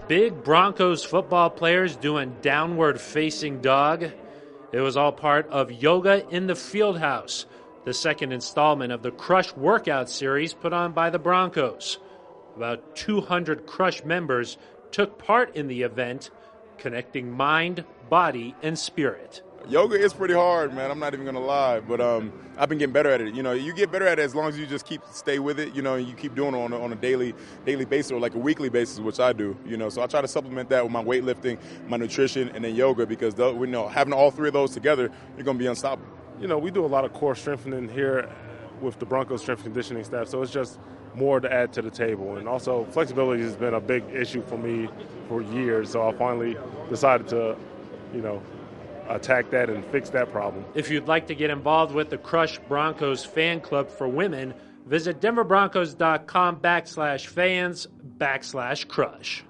big Broncos football players doing downward facing dog. It was all part of Yoga in the Fieldhouse, the second installment of the Crush workout series put on by the Broncos. About 200 Crush members took part in the event, connecting mind, body, and spirit. Yoga is pretty hard, man. I'm not even going to lie, but I've been getting better at it. You know, you get better at it as long as you just stay with it, you know, and you keep doing it on a daily basis or like a weekly basis, which I do, you know. So I try to supplement that with my weightlifting, my nutrition, and then yoga because, having all three of those together, you're going to be unstoppable. You know, we do a lot of core strengthening here with the Broncos strength conditioning staff, so it's just more to add to the table. And also, flexibility has been a big issue for me for years, so I finally decided to, attack that and fix that problem. If you'd like to get involved with the Crush Broncos fan club for women, visit denverbroncos.com/fans/crush.